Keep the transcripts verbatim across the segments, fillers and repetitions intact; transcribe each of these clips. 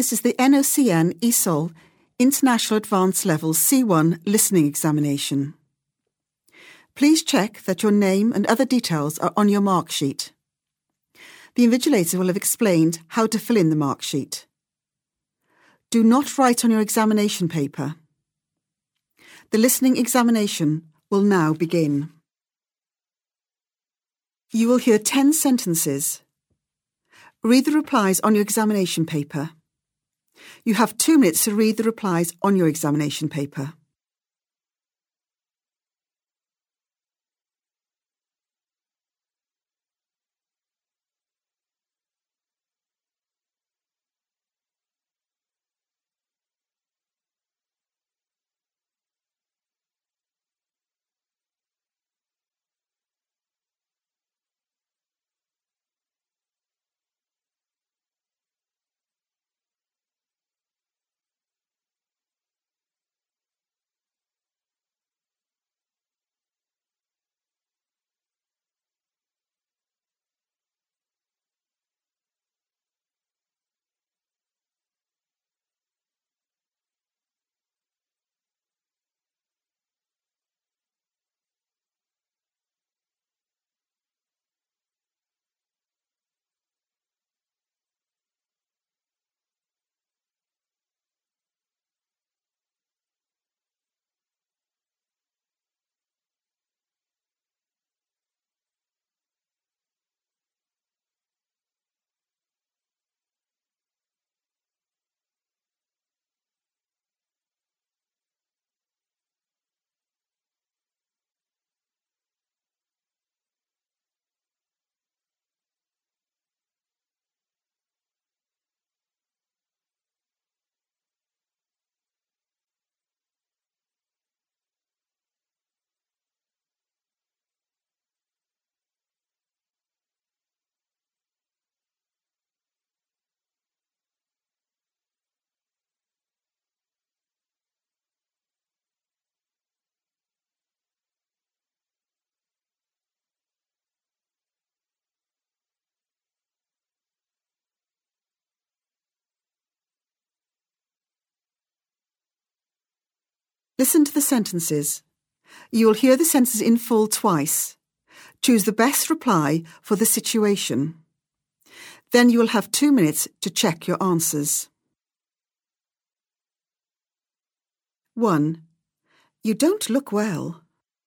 This is the N O C N E S O L International Advanced Level C one Listening Examination. Please check that your name and other details are on your mark sheet. The invigilator will have explained how to fill in the mark sheet. Do not write on your examination paper. The listening examination will now begin. You will hear ten sentences. Read the replies on your examination paper. You have two minutes to read the replies on your examination paper. Listen to the sentences. You will hear the sentences in full twice. Choose the best reply for the situation. Then you will have two minutes to check your answers. one. You don't look well.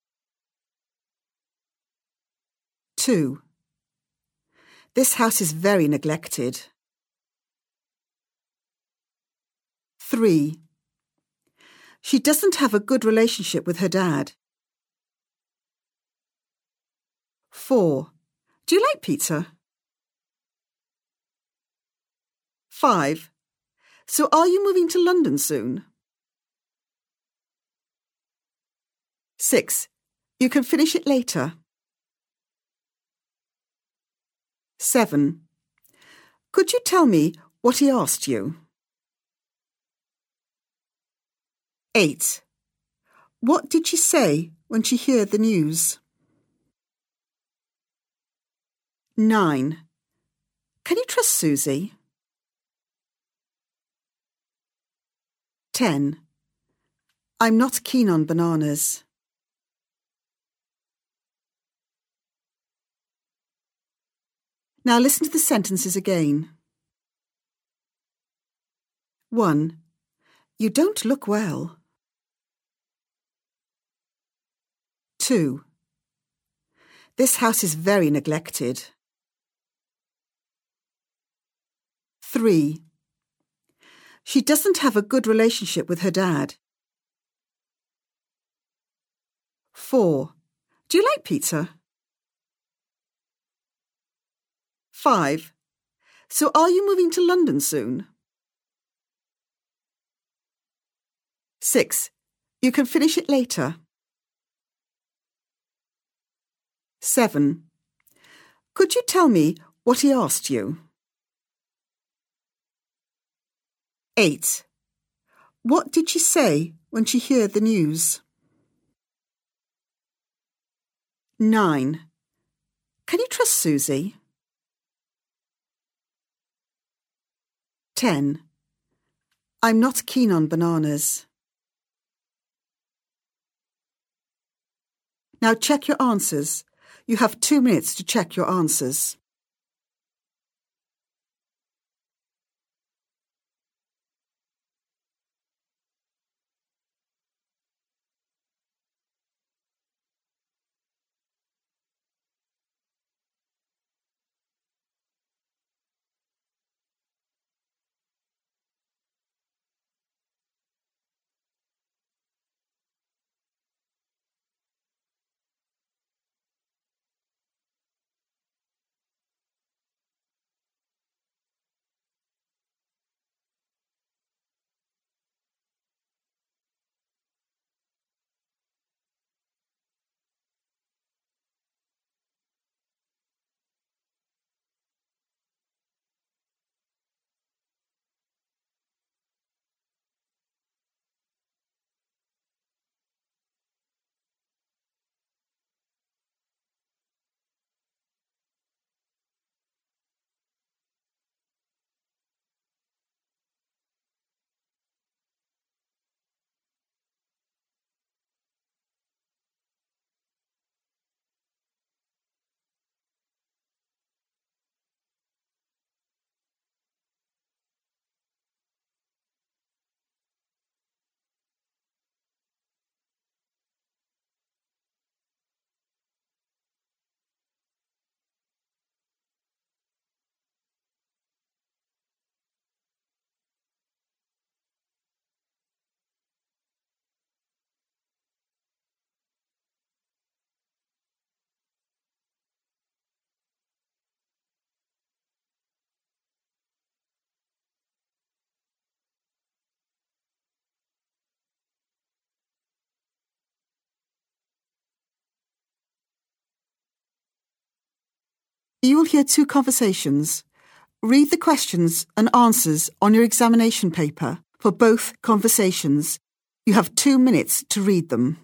two. This house is very neglected. three. She doesn't have a good relationship with her dad. four. Do you like pizza? five. So are you moving to London soon? six. You can finish it later. seven. Could you tell me what he asked you? eight. What did she say when she heard the news? nine. Can you trust Susie? ten. I'm not keen on bananas. Now listen to the sentences again. one. You don't look well. two. This house is very neglected. three. She doesn't have a good relationship with her dad. four. Do you like pizza? five. So are you moving to London soon? six. You can finish it later. seven. Could you tell me what he asked you? eight. What did she say when she heard the news? nine. Can you trust Susie? ten. I'm not keen on bananas. Now check your answers. You have two minutes to check your answers. You will hear two conversations. Read the questions and answers on your examination paper for both conversations. You have two minutes to read them.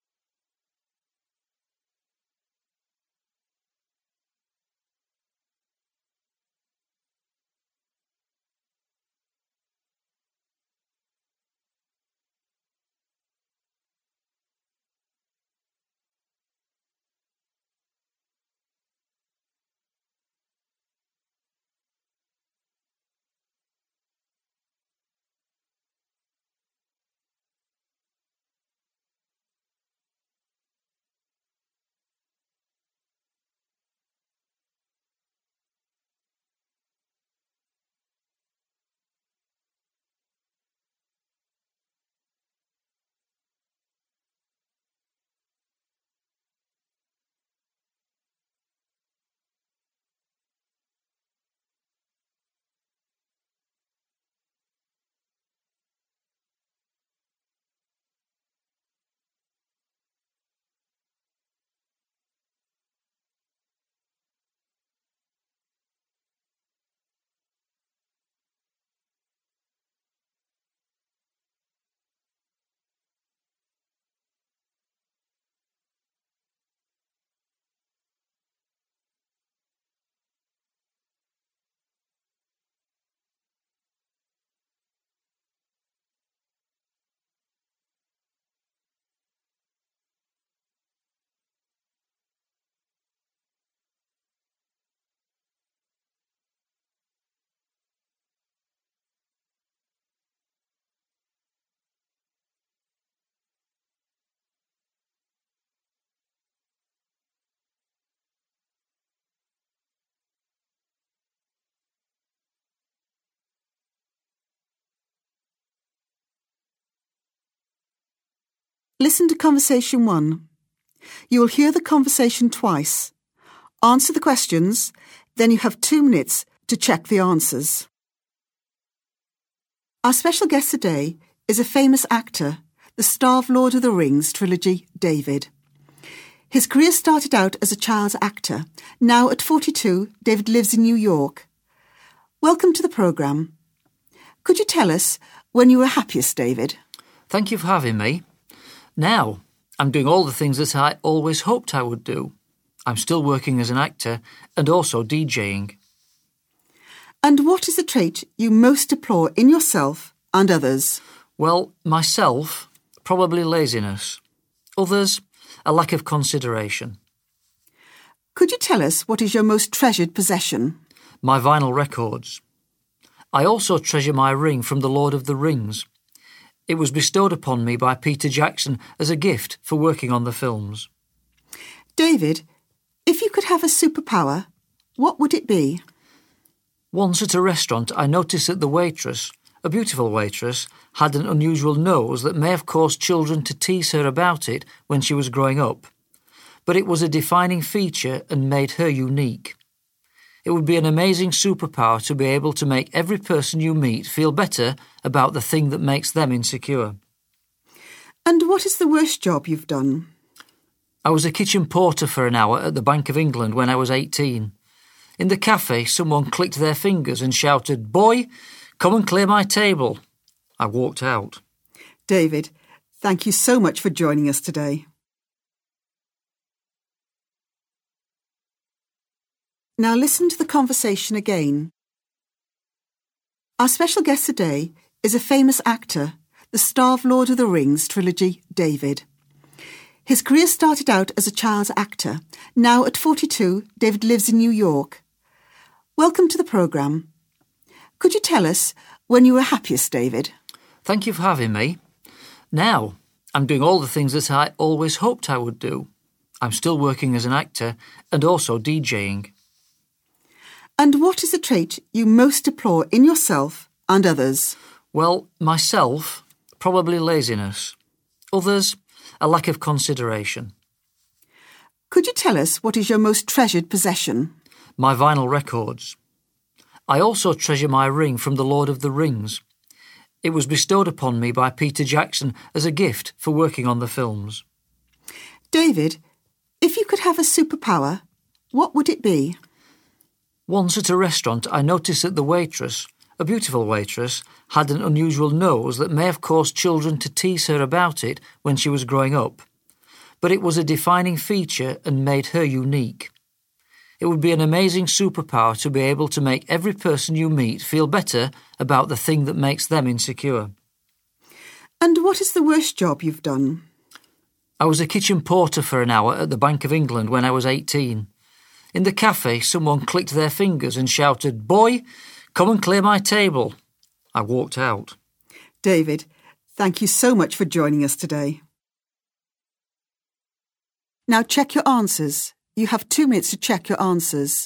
Listen to conversation one. You will hear the conversation twice. Answer the questions, then you have two minutes to check the answers. Our special guest today is a famous actor, the star of Lord of the Rings trilogy, David. His career started out as a child actor. Now at forty-two, David lives in New York. Welcome to the programme. Could you tell us when you were happiest, David? Thank you for having me. Now, I'm doing all the things that I always hoped I would do. I'm still working as an actor and also DJing. And what is the trait you most deplore in yourself and others? Well, myself, probably laziness. Others, a lack of consideration. Could you tell us what is your most treasured possession? My vinyl records. I also treasure my ring from the Lord of the Rings. It was bestowed upon me by Peter Jackson as a gift for working on the films. David, if you could have a superpower, what would it be? Once at a restaurant, I noticed that the waitress, a beautiful waitress, had an unusual nose that may have caused children to tease her about it when she was growing up. But it was a defining feature and made her unique. It would be an amazing superpower to be able to make every person you meet feel better about the thing that makes them insecure. And what is the worst job you've done? I was a kitchen porter for an hour at the Bank of England when I was eighteen. In the cafe, someone clicked their fingers and shouted, "Boy, come and clear my table." I walked out. David, thank you so much for joining us today. Now listen to the conversation again. Our special guest today is a famous actor, the star of Lord of the Rings trilogy, David. His career started out as a child actor. Now at forty-two, David lives in New York. Welcome to the programme. Could you tell us when you were happiest, David? Thank you for having me. Now, I'm doing all the things that I always hoped I would do. I'm still working as an actor and also DJing. And what is the trait you most deplore in yourself and others? Well, myself, probably laziness. Others, a lack of consideration. Could you tell us what is your most treasured possession? My vinyl records. I also treasure my ring from the Lord of the Rings. It was bestowed upon me by Peter Jackson as a gift for working on the films. David, if you could have a superpower, what would it be? Once at a restaurant, I noticed that the waitress, a beautiful waitress, had an unusual nose that may have caused children to tease her about it when she was growing up. But it was a defining feature and made her unique. It would be an amazing superpower to be able to make every person you meet feel better about the thing that makes them insecure. And what is the worst job you've done? I was a kitchen porter for an hour at the Bank of England when I was eighteen. In the cafe, someone clicked their fingers and shouted, "Boy, come and clear my table." I walked out. David, thank you so much for joining us today. Now check your answers. You have two minutes to check your answers.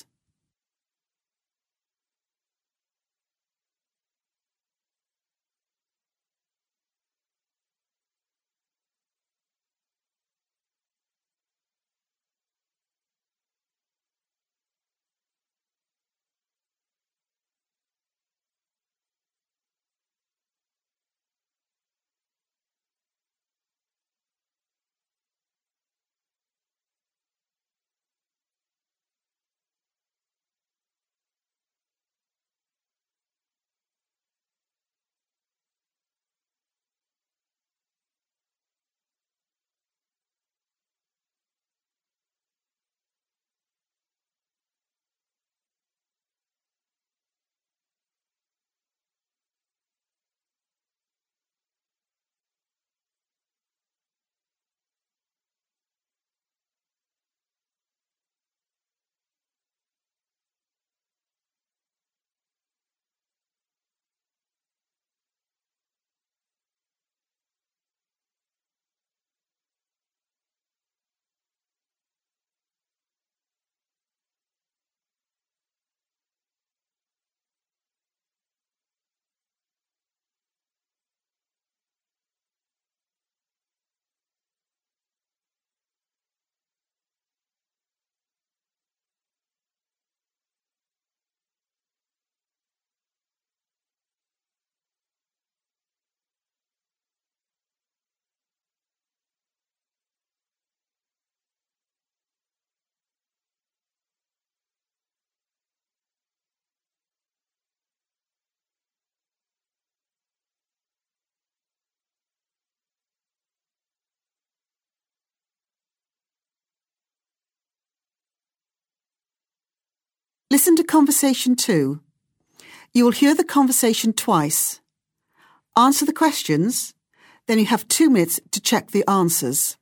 Listen to conversation two. You will hear the conversation twice. answer the questions, then you have two minutes to check the answers.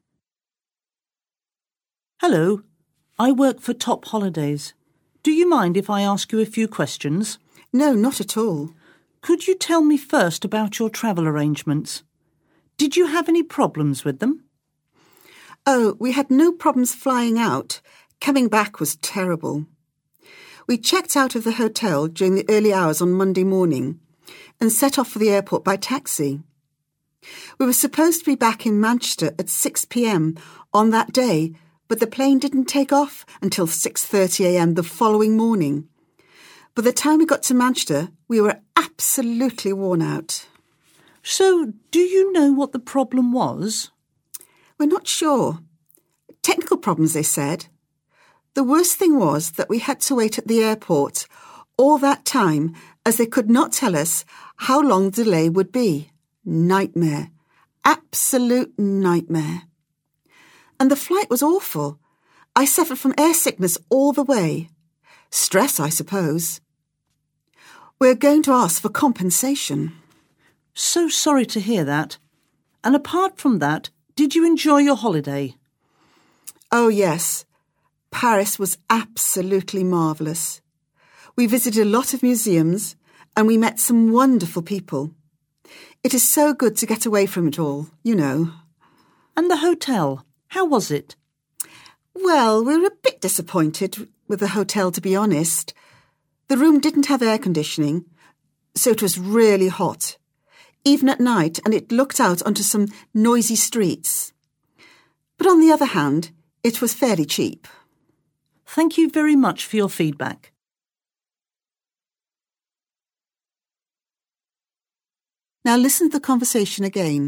Hello, I work for Top Holidays. Do you mind if I ask you a few questions? No, not at all. Could you tell me first about your travel arrangements? Did you have any problems with them? Oh, we had no problems flying out. Coming back was terrible. We checked out of the hotel during the early hours on Monday morning and set off for the airport by taxi. We were supposed to be back in Manchester at six p.m. on that day, but the plane didn't take off until six thirty a.m. the following morning. By the time we got to Manchester, we were absolutely worn out. So, do you know what the problem was? We're not sure. Technical problems, they said. The worst thing was that we had to wait at the airport all that time as they could not tell us how long the delay would be. Nightmare. Absolute nightmare. And the flight was awful. I suffered from air sickness all the way. Stress, I suppose. We're going to ask for compensation. So sorry to hear that. And apart from that, did you enjoy your holiday? Oh, yes. Paris was absolutely marvellous. We visited a lot of museums and we met some wonderful people. It is so good to get away from it all, you know. And the hotel, how was it? Well, we were a bit disappointed with the hotel, to be honest. The room didn't have air conditioning, so it was really hot, even at night, and it looked out onto some noisy streets. But on the other hand, it was fairly cheap. Thank you very much for your feedback. Now listen to the conversation again.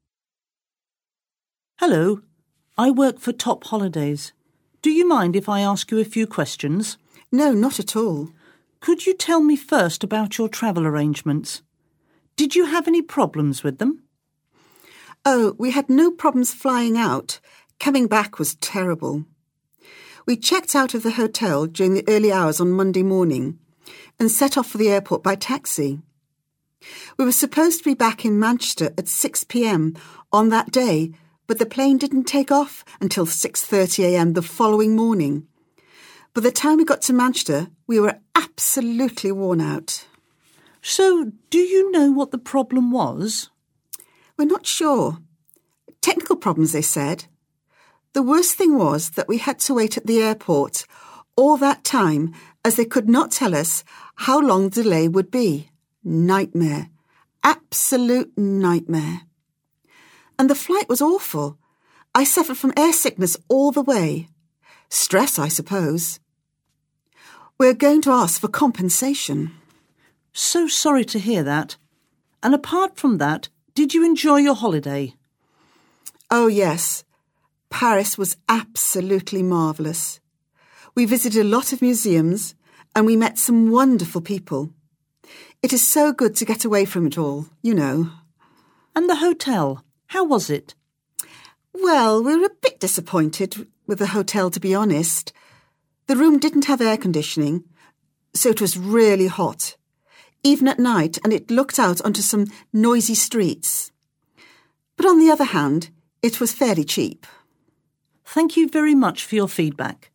Hello, I work for Top Holidays. Do you mind if I ask you a few questions? No, not at all. Could you tell me first about your travel arrangements? Did you have any problems with them? Oh, we had no problems flying out. Coming back was terrible. We checked out of the hotel during the early hours on Monday morning and set off for the airport by taxi. We were supposed to be back in Manchester at six p.m. on that day, but the plane didn't take off until six thirty a.m. the following morning. By the time we got to Manchester, we were absolutely worn out. So, do you know what the problem was? We're not sure. Technical problems, they said. The worst thing was that we had to wait at the airport all that time as they could not tell us how long the delay would be. Nightmare. Absolute nightmare. And the flight was awful. I suffered from air sickness all the way. Stress, I suppose. We're going to ask for compensation. So sorry to hear that. And apart from that, did you enjoy your holiday? Oh, yes. Paris was absolutely marvellous. We visited a lot of museums and we met some wonderful people. It is so good to get away from it all, you know. And the hotel, how was it? Well, we were a bit disappointed with the hotel, to be honest. The room didn't have air conditioning, so it was really hot, even at night, and it looked out onto some noisy streets. But on the other hand, it was fairly cheap. Thank you very much for your feedback.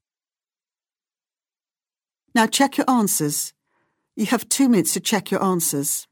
Now check your answers. You have two minutes to check your answers.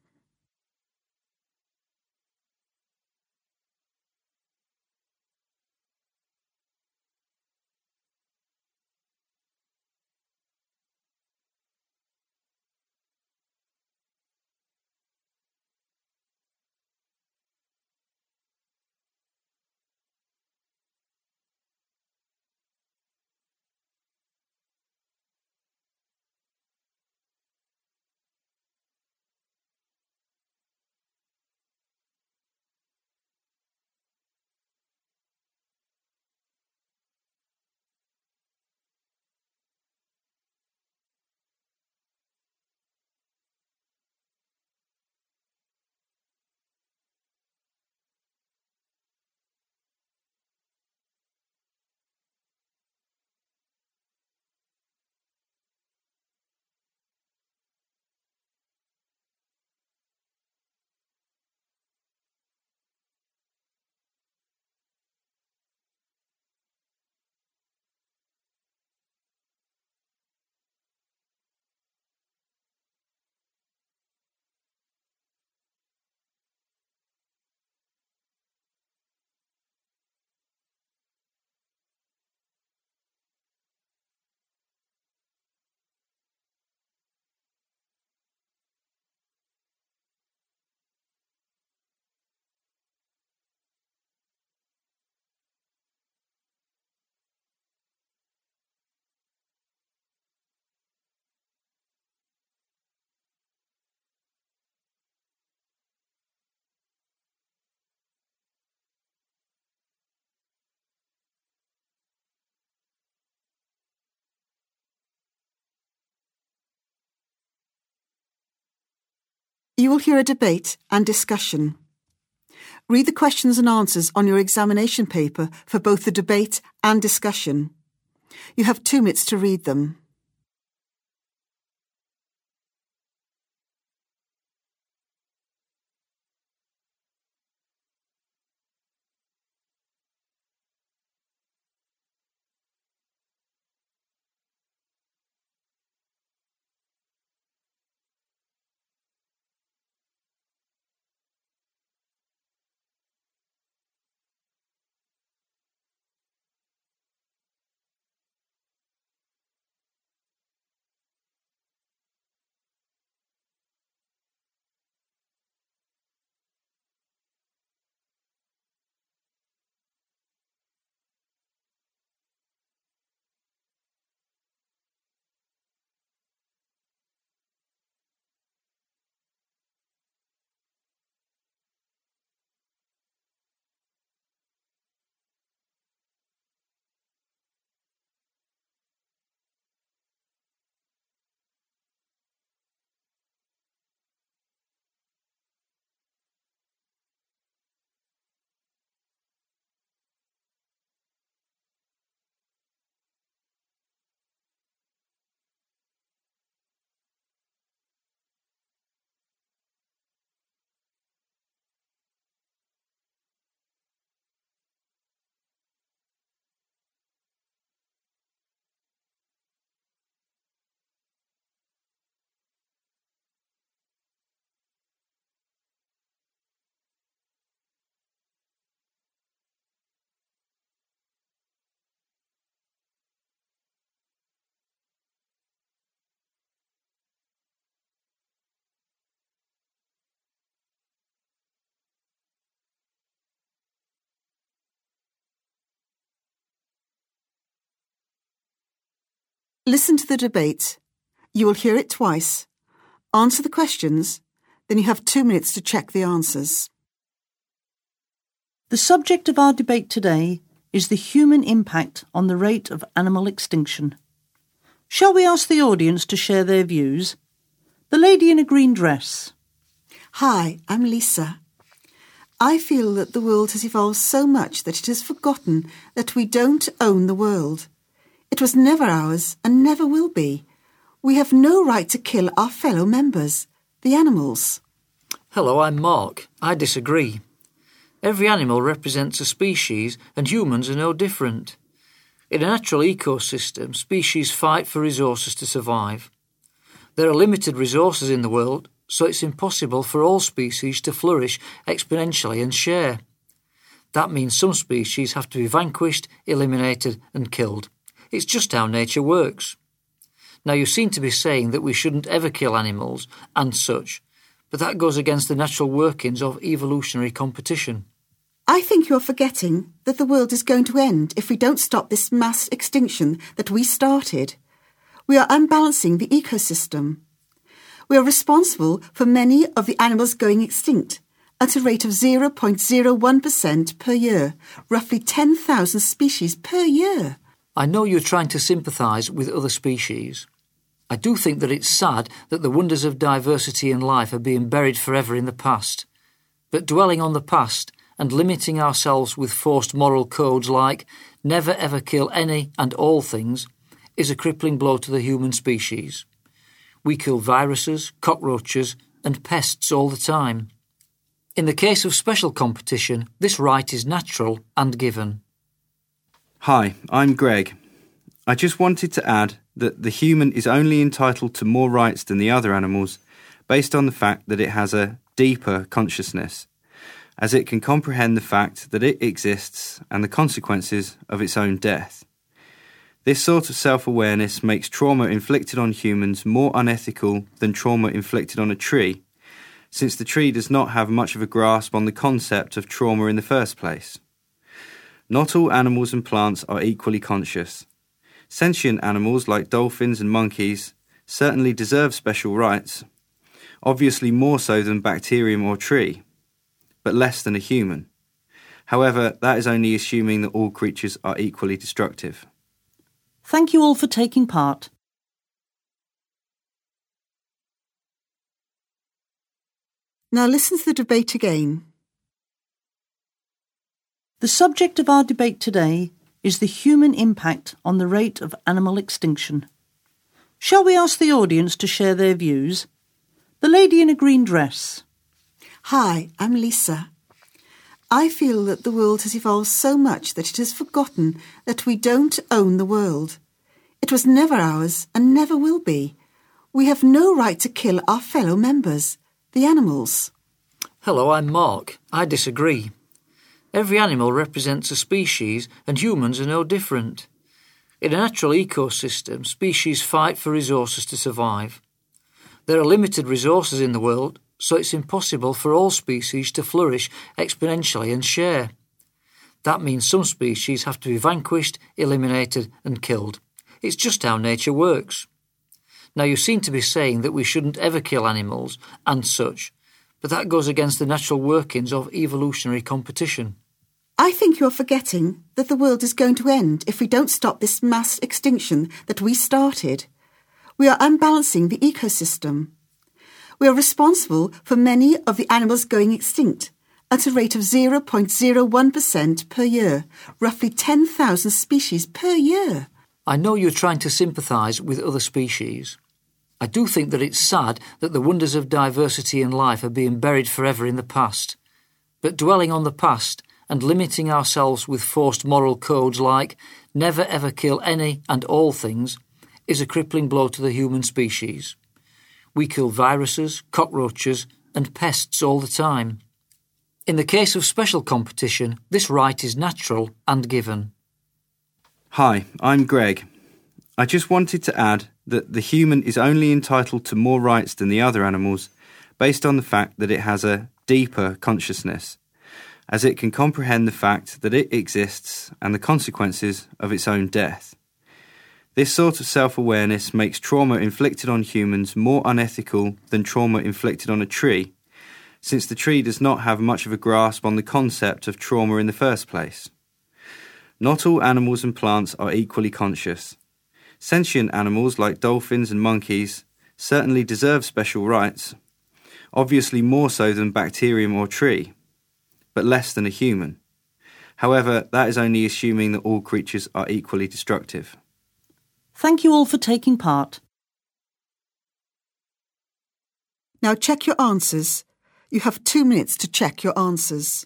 You will hear a debate and discussion. Read the questions and answers on your examination paper for both the debate and discussion. You have two minutes to read them. Listen to the debate. You will hear it twice. Answer the questions, then you have two minutes to check the answers. The subject of our debate today is the human impact on the rate of animal extinction. Shall we ask the audience to share their views? The lady in a green dress. Hi, I'm Lisa. I feel that the world has evolved so much that it has forgotten that we don't own the world. It was never ours and never will be. We have no right to kill our fellow members, the animals. Hello, I'm Mark. I disagree. Every animal represents a species and humans are no different. In a natural ecosystem, species fight for resources to survive. There are limited resources in the world, so it's impossible for all species to flourish exponentially and share. That means some species have to be vanquished, eliminated and killed. It's just how nature works. Now, you seem to be saying that we shouldn't ever kill animals and such, but that goes against the natural workings of evolutionary competition. I think you're forgetting that the world is going to end if we don't stop this mass extinction that we started. We are unbalancing the ecosystem. We are responsible for many of the animals going extinct at a rate of zero point zero one percent per year, roughly ten thousand species per year. I know you're trying to sympathise with other species. I do think that it's sad that the wonders of diversity and life are being buried forever in the past. But dwelling on the past and limiting ourselves with forced moral codes like never ever kill any and all things is a crippling blow to the human species. We kill viruses, cockroaches and pests all the time. In the case of special competition, this right is natural and given. Hi, I'm Greg. I just wanted to add that the human is only entitled to more rights than the other animals based on the fact that it has a deeper consciousness, as it can comprehend the fact that it exists and the consequences of its own death. This sort of self-awareness makes trauma inflicted on humans more unethical than trauma inflicted on a tree, since the tree does not have much of a grasp on the concept of trauma in the first place. Not all animals and plants are equally conscious. Sentient animals like dolphins and monkeys certainly deserve special rights, obviously more so than bacterium or tree, but less than a human. However, that is only assuming that all creatures are equally destructive. Thank you all for taking part. Now listen to the debate again. The subject of our debate today is the human impact on the rate of animal extinction. Shall we ask the audience to share their views? The lady in a green dress. Hi, I'm Lisa. I feel that the world has evolved so much that it has forgotten that we don't own the world. It was never ours and never will be. We have no right to kill our fellow members, the animals. Hello, I'm Mark. I disagree. Every animal represents a species and humans are no different. In a natural ecosystem, species fight for resources to survive. There are limited resources in the world, so it's impossible for all species to flourish exponentially and share. That means some species have to be vanquished, eliminated and killed. It's just how nature works. Now you seem to be saying that we shouldn't ever kill animals and such, but that goes against the natural workings of evolutionary competition. I think you're forgetting that the world is going to end if we don't stop this mass extinction that we started. We are unbalancing the ecosystem. We are responsible for many of the animals going extinct at a rate of zero point zero one percent per year, roughly ten thousand species per year. I know you're trying to sympathise with other species. I do think that it's sad that the wonders of diversity and life are being buried forever in the past. But dwelling on the past and limiting ourselves with forced moral codes like never ever kill any and all things is a crippling blow to the human species. We kill viruses, cockroaches and pests all the time. In the case of special competition, this right is natural and given. Hi, I'm Greg. I just wanted to add that the human is only entitled to more rights than the other animals based on the fact that it has a deeper consciousness, as it can comprehend the fact that it exists and the consequences of its own death. This sort of self-awareness makes trauma inflicted on humans more unethical than trauma inflicted on a tree, since the tree does not have much of a grasp on the concept of trauma in the first place. Not all animals and plants are equally conscious. Sentient animals like dolphins and monkeys certainly deserve special rights, obviously more so than bacterium or tree, but less than a human. However, that is only assuming that all creatures are equally destructive. Thank you all for taking part. Now check your answers. You have two minutes to check your answers.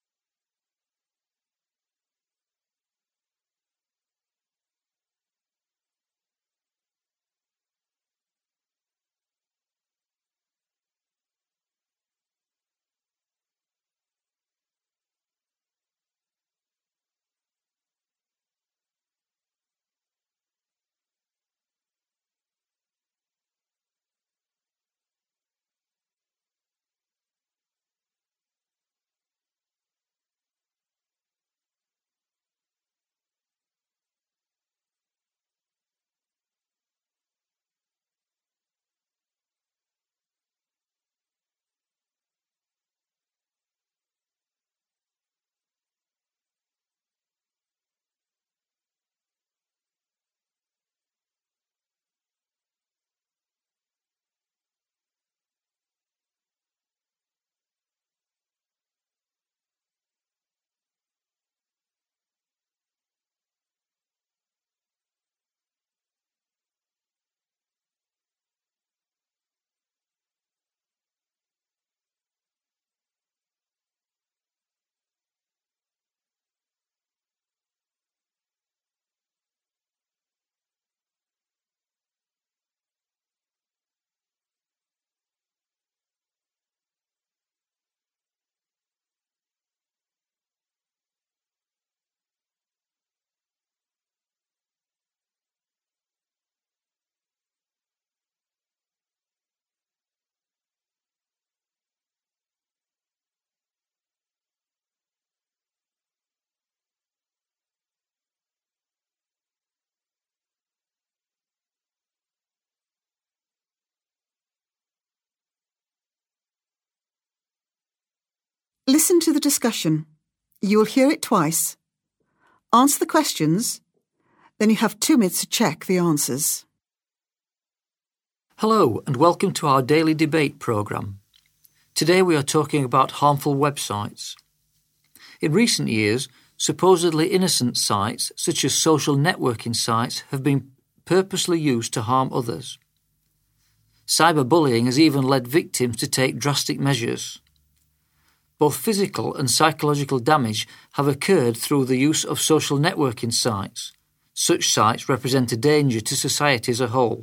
Listen to the discussion. You will hear it twice. Answer the questions. Then you have two minutes to check the answers. Hello and welcome to our daily debate programme. Today we are talking about harmful websites. In recent years, supposedly innocent sites, such as social networking sites, have been purposely used to harm others. Cyberbullying has even led victims to take drastic measures. Both physical and psychological damage have occurred through the use of social networking sites. Such sites represent a danger to society as a whole.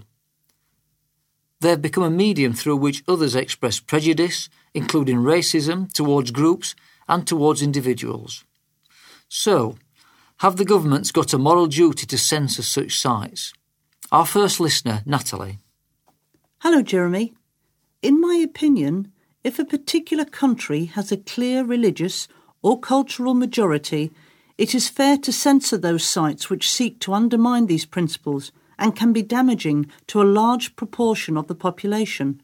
They have become a medium through which others express prejudice, including racism, towards groups and towards individuals. So, have the governments got a moral duty to censor such sites? Our first listener, Natalie. Hello, Jeremy. In my opinion, if a particular country has a clear religious or cultural majority, it is fair to censor those sites which seek to undermine these principles and can be damaging to a large proportion of the population.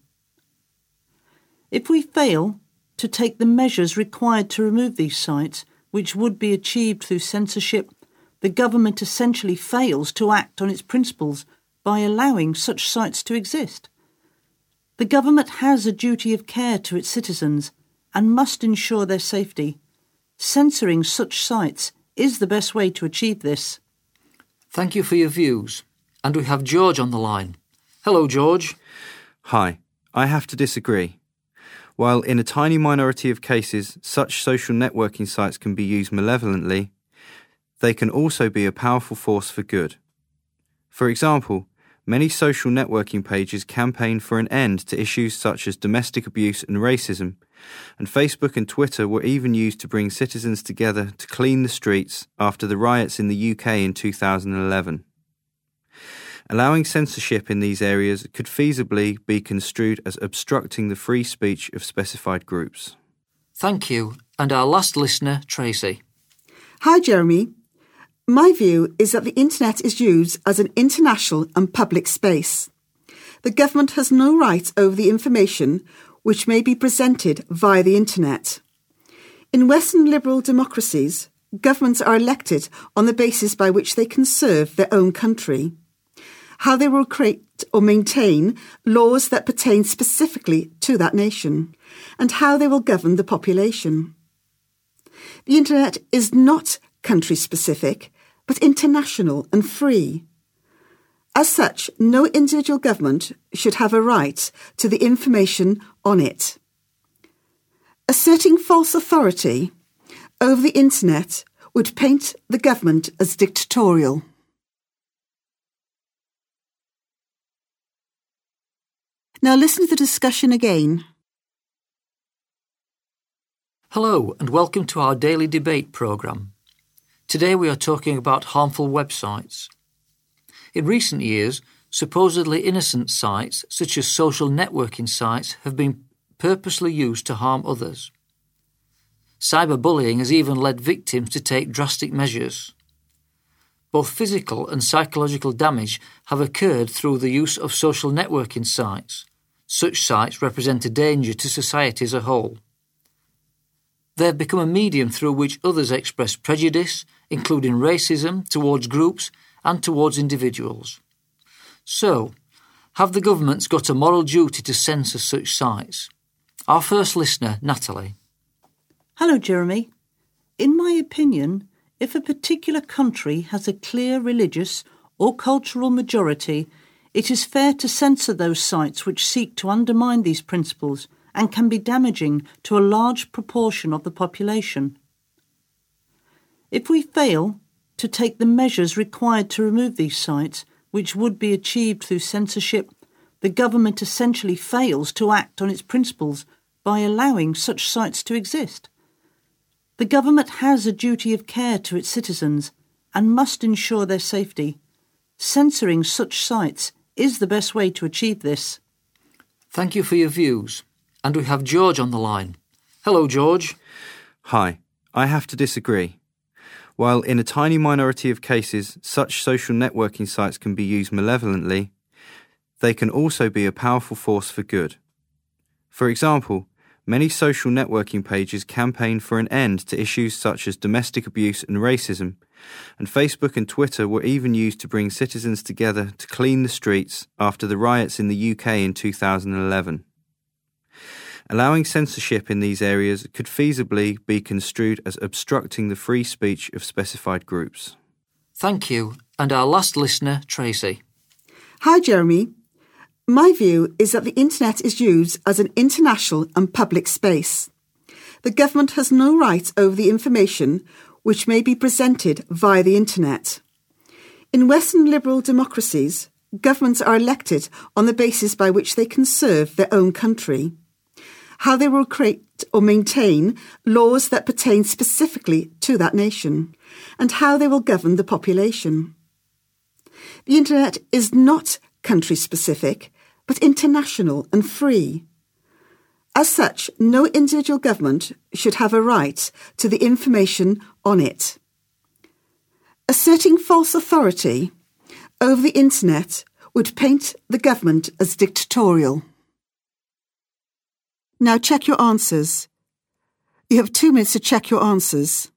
If we fail to take the measures required to remove these sites, which would be achieved through censorship, the government essentially fails to act on its principles by allowing such sites to exist. The government has a duty of care to its citizens and must ensure their safety. Censoring such sites is the best way to achieve this. Thank you for your views. And we have George on the line. Hello, George. Hi, I have to disagree. While in a tiny minority of cases such social networking sites can be used malevolently, they can also be a powerful force for good. For example, many social networking pages campaign for an end to issues such as domestic abuse and racism, and Facebook and Twitter were even used to bring citizens together to clean the streets after the riots in the U K in two thousand eleven. Allowing censorship in these areas could feasibly be construed as obstructing the free speech of specified groups. Thank you. And our last listener, Tracy. Hi, Jeremy. My view is that the internet is used as an international and public space. The government has no right over the information which may be presented via the internet. In Western liberal democracies, governments are elected on the basis by which they can serve their own country. How they will create or maintain laws that pertain specifically to that nation, and how they will govern the population. The internet is not country-specific, but international and free. As such, no individual government should have a right to the information on it. Asserting false authority over the internet would paint the government as dictatorial. Now listen to the discussion again. Hello and welcome to our daily debate programme. Today we are talking about harmful websites. In recent years, supposedly innocent sites, such as social networking sites, have been purposely used to harm others. Cyberbullying has even led victims to take drastic measures. Both physical and psychological damage have occurred through the use of social networking sites. Such sites represent a danger to society as a whole. They have become a medium through which others express prejudice, including racism, towards groups and towards individuals. So, have the governments got a moral duty to censor such sites? Our first listener, Natalie. Hello, Jeremy. In my opinion, if a particular country has a clear religious or cultural majority, it is fair to censor those sites which seek to undermine these principles and can be damaging to a large proportion of the population. If we fail to take the measures required to remove these sites, which would be achieved through censorship, the government essentially fails to act on its principles by allowing such sites to exist. The government has a duty of care to its citizens and must ensure their safety. Censoring such sites is the best way to achieve this. Thank you for your views. And we have George on the line. Hello, George. Hi, I have to disagree. While in a tiny minority of cases such social networking sites can be used malevolently, they can also be a powerful force for good. For example, many social networking pages campaign for an end to issues such as domestic abuse and racism, and Facebook and Twitter were even used to bring citizens together to clean the streets after the riots in the U K in two thousand eleven. Allowing censorship in these areas could feasibly be construed as obstructing the free speech of specified groups. Thank you. And our last listener, Tracy. Hi, Jeremy. My view is that the internet is used as an international and public space. The government has no right over the information which may be presented via the internet. In Western liberal democracies, governments are elected on the basis by which they can serve their own country, how they will create or maintain laws that pertain specifically to that nation, and how they will govern the population. The internet is not country-specific, but international and free. As such, no individual government should have a right to the information on it. Asserting false authority over the internet would paint the government as dictatorial. Now check your answers. You have two minutes to check your answers.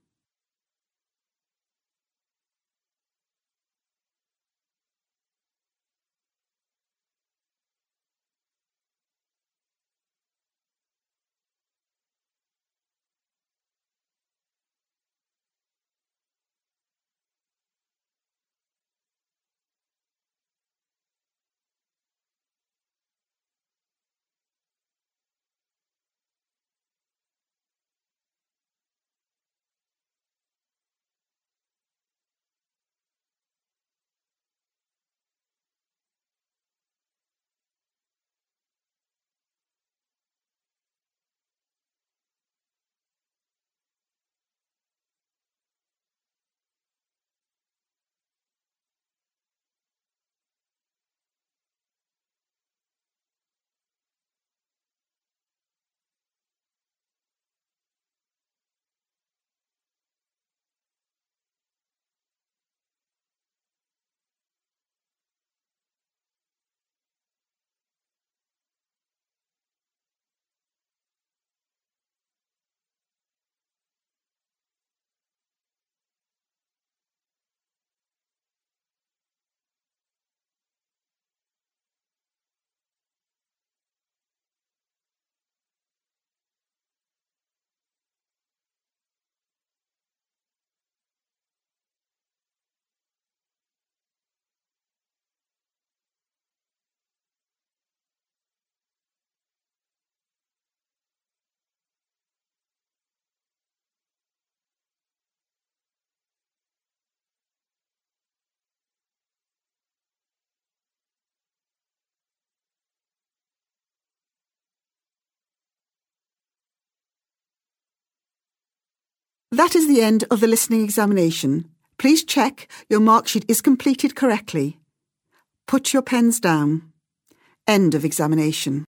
That is the end of the listening examination. Please check your mark sheet is completed correctly. Put your pens down. End of examination.